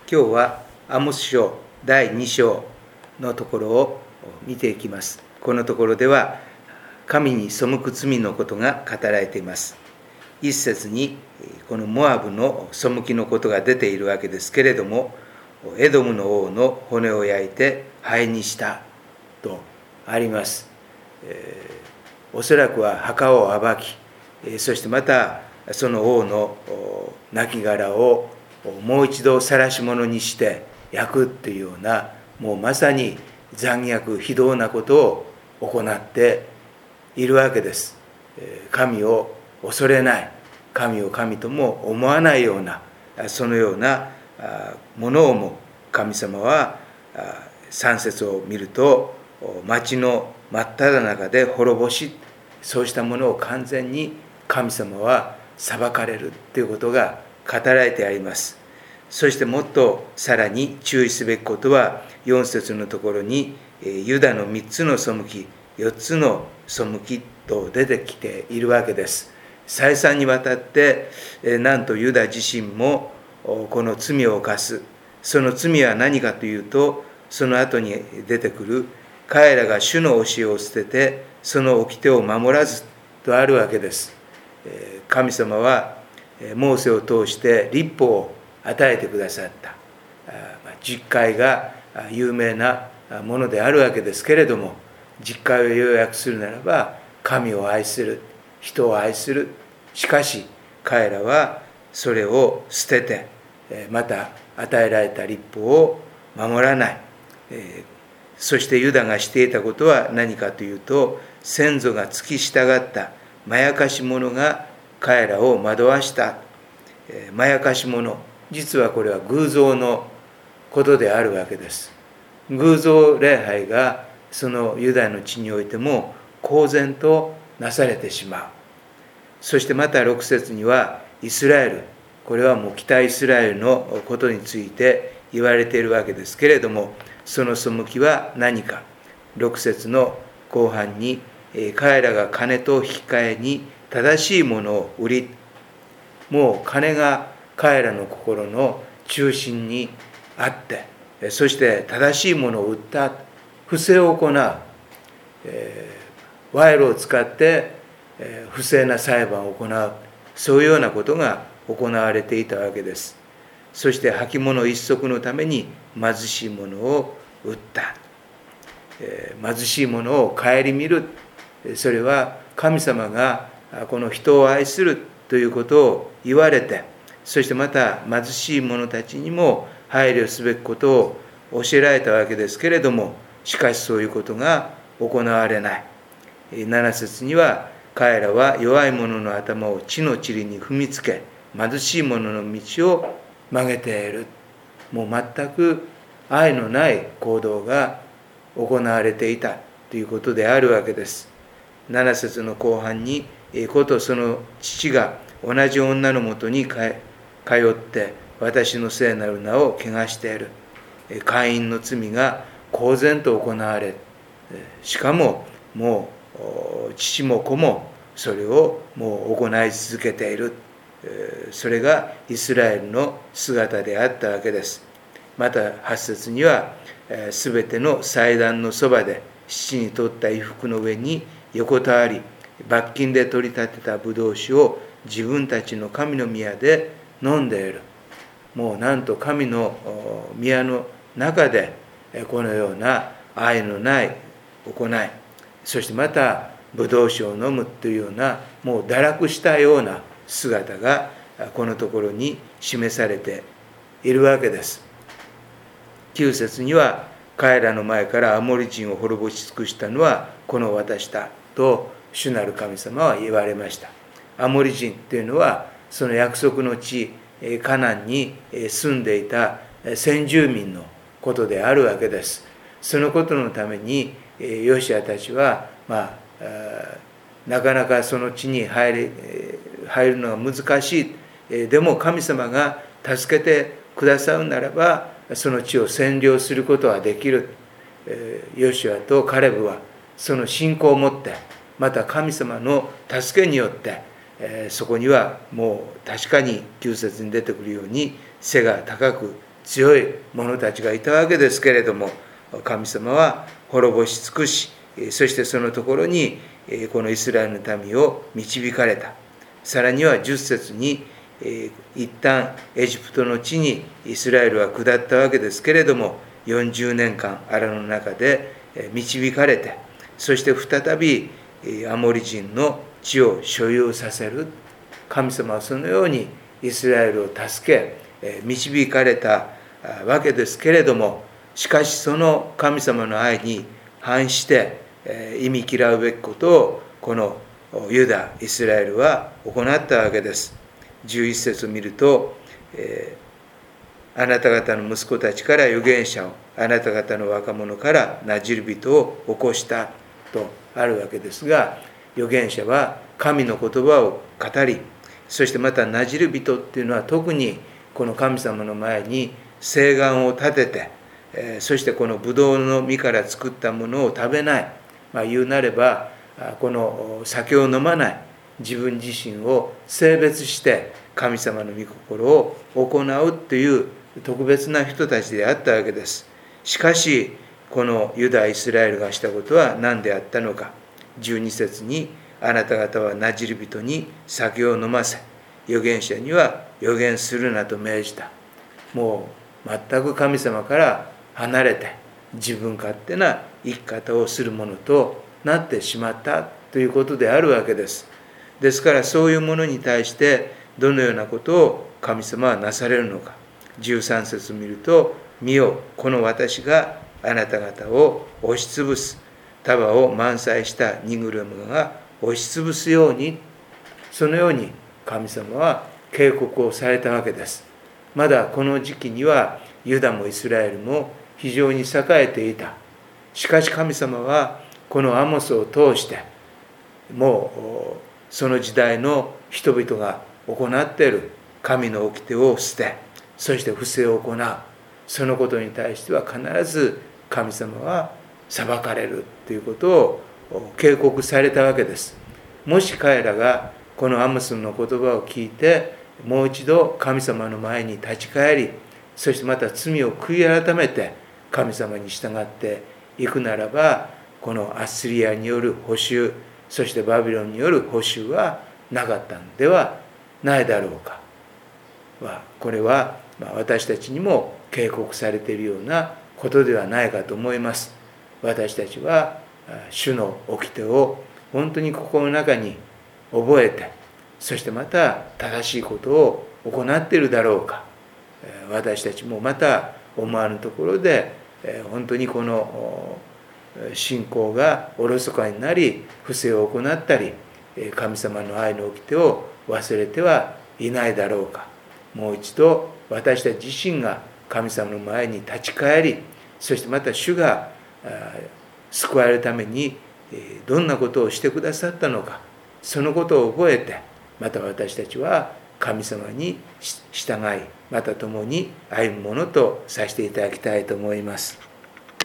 今日はアモス書第2章のところを見ていきます。このところでは神に背く罪のことが語られています。一節にこのモアブの背きのことが出ているわけですけれども、エドムの王の骨を焼いて灰にしたとあります。おそらくは墓を暴き、そしてまたその王の亡骸をもう一度晒し物にして焼くというような、もうまさに残虐非道なことを行っているわけです。神を恐れない、神を神とも思わないような、そのようなものをも神様は3節を見ると、町の真っ只中で滅ぼし、そうしたものを完全に神様は裁かれるということが語られてあります。そしてもっとさらに注意すべきことは、4節のところにユダの3つの背き、4つの背きと出てきているわけです。再三にわたってなんとユダ自身もこの罪を犯す。その罪は何かというと、その後に出てくる彼らが主の教えを捨ててその掟を守らずとあるわけです。神様はモーセを通して律法を与えてくださった。十戒が有名なものであるわけですけれども、十戒を要約するならば、神を愛する、人を愛する。しかし彼らはそれを捨てて、また与えられた律法を守らない。そしてユダがしていたことは何かというと、先祖が付き従ったまやかし者が彼らを惑わした。まやかし者、実はこれは偶像のことであるわけです。偶像礼拝がそのユダの地においても公然となされてしまう。そしてまた6節にはイスラエル、これはもう北イスラエルのことについて言われているわけですけれども、その背きは何か。6節の後半に、彼らが金と引き換えに正しいものを売り、もう金が彼らの心の中心にあって、そして正しいものを売った、不正を行う、賄賂を使って不正な裁判を行う、そういうようなことが行われていたわけです。そして履物一足のために貧しいものを売った。貧しいものを顧みる。それは神様がこの人を愛するということを言われて、そしてまた貧しい者たちにも配慮すべきことを教えられたわけですけれども、しかしそういうことが行われない。7節には、彼らは弱い者の頭を地の塵に踏みつけ、貧しい者の道を曲げている。もう全く愛のない行動が行われていたということであるわけです。7節の後半に、子とその父が同じ女のもとに通って私の聖なる名を汚している。姦淫の罪が公然と行われ、しかももう父も子もそれをもう行い続けている。それがイスラエルの姿であったわけです。また8節には、すべての祭壇のそばで七に取った衣服の上に横たわり、罰金で取り立てたブドウ酒を自分たちの神の宮で飲んでいる。もうなんと神の宮の中でこのような愛のない行い、そしてまたブドウ酒を飲むというような、もう堕落したような姿がこのところに示されているわけです。9節には、彼らの前からアモリ人を滅ぼし尽くしたのはこの私だと主なる神様は言われました。アモリ人というのはその約束の地カナンに住んでいた先住民のことであるわけです。そのことのためにヨシアたちは、なかなかその地に入るのが難しい。でも神様が助けてくださるならばその地を占領することはできる。ヨシュアとカレブはその信仰を持って、また神様の助けによって、そこにはもう確かに9節に出てくるように背が高く強い者たちがいたわけですけれども、神様は滅ぼし尽くし、そしてそのところにこのイスラエルの民を導かれた。さらには10節に一旦エジプトの地にイスラエルは下ったわけですけれども、40年間荒野の中で導かれて、そして再びアモリ人の地を所有させる。神様はそのようにイスラエルを助け導かれたわけですけれども、しかしその神様の愛に反して忌み嫌うべきことをこのユダ・イスラエルは行ったわけです。11節を見ると、あなた方の息子たちから預言者を、あなた方の若者からなじり人を起こしたとあるわけですが、預言者は神の言葉を語り、そしてまたなじる人っていうのは特にこの神様の前に誓願を立てて、そしてこのブドウの実から作ったものを食べない、言うなればこの酒を飲まない、自分自身を性別して神様の御心を行うという特別な人たちであったわけです。しかしこのユダ・イスラエルがしたことは何であったのか。12節に、あなた方はなじり人に酒を飲ませ、預言者には預言するなと命じた。もう全く神様から離れて自分勝手な生き方をするものとなってしまったということであるわけです。ですからそういうものに対してどのようなことを神様はなされるのか。13節を見ると、見よ、この私があなた方を押しつぶす。束を満載した荷車が押しつぶすように、そのように神様は警告をされたわけです。まだこの時期にはユダもイスラエルも非常に栄えていた。しかし神様はこのアモスを通して、もうその時代の人々が行っている神の掟を捨て、そして不正を行う、そのことに対しては必ず神様は裁かれるということを警告されたわけです。もし彼らがこのアモスの言葉を聞いてもう一度神様の前に立ち返り、そしてまた罪を悔い改めて神様に従っていくならば、このアッスリアによる捕囚、そしてバビロンによる捕囚はなかったのではないだろうか。これは私たちにも警告されているようなことではないかと思います。私たちは主の掟を本当に心の中に覚えて、そしてまた正しいことを行っているだろうか。私たちもまた思わぬところで本当にこの信仰がおろそかになり不正を行ったり、神様の愛の掟を忘れてはいないだろうか。もう一度私たち自身が神様の前に立ち返り、そしてまた主が救われるためにどんなことをしてくださったのか、そのことを覚えて、また私たちは神様に従い、また共に歩むものとさせていただきたいと思います。